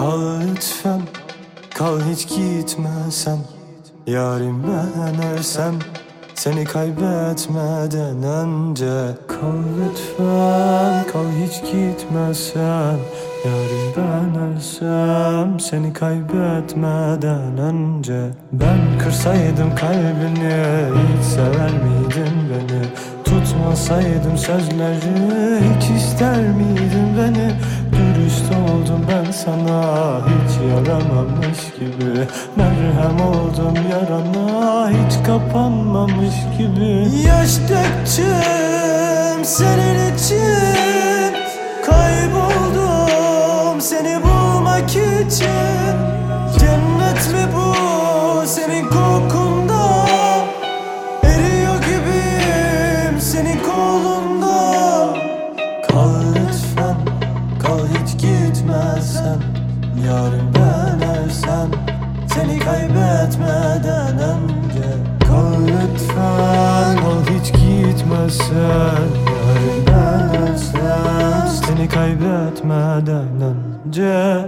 Kal lütfen, kal hiç gitmesen. Yarim ben ölsem seni kaybetmeden önce. Kal lütfen, kal hiç gitmesen. Yarim ben ölsem seni kaybetmeden önce. Ben kırsaydım kalbini, hiç sever miydin beni? Tutmasaydım sözleri, hiç ister miydin beni? Dürüst oldum ben sana, hiç yaramamış gibi. Merhem oldum yarana, hiç kapanmamış gibi. Yaş döktüm senin için, kayboldum seni bulmak için. Cennet mi bu senin kokunda? Eriyor gibiyim senin kolunda. Kal lütfen, kal hiç gitmezsen. Yarın ben ölsem seni kaybetmeden önce. Kal lütfen, kal hiç gitmezsen. Yarın ben ölsem seni kaybetmeden önce.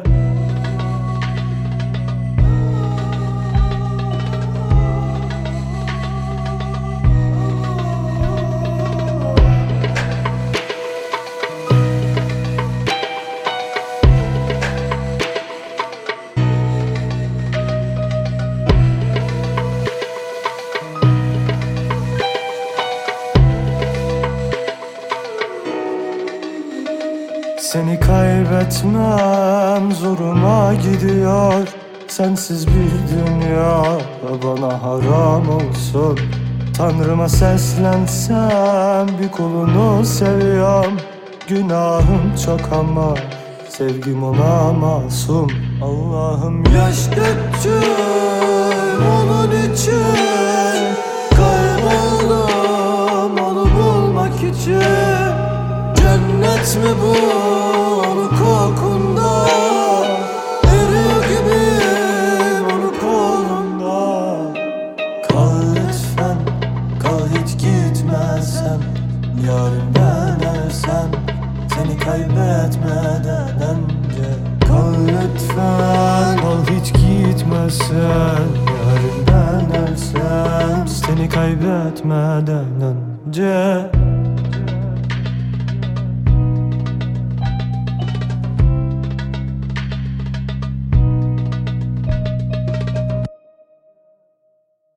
Seni kaybetmem zoruma gidiyor. Sensiz bir dünya bana haram olsun. Tanrıma seslensem bir kulunu seviyorum. Günahım çok ama sevgim ona masum. Allah'ım yaş döktüm onun için. Kayboldum onu bulmak için. Cennet mi bu onun kokunda? Eriyor gibiyim onun kolunda. Kal lütfen, kal hiç gitmezsen. Yarın ben ölsem seni kaybetmeden önce. Kal lütfen, kal hiç gitmezsen. Yarın ben ölsem seni kaybetmeden önce.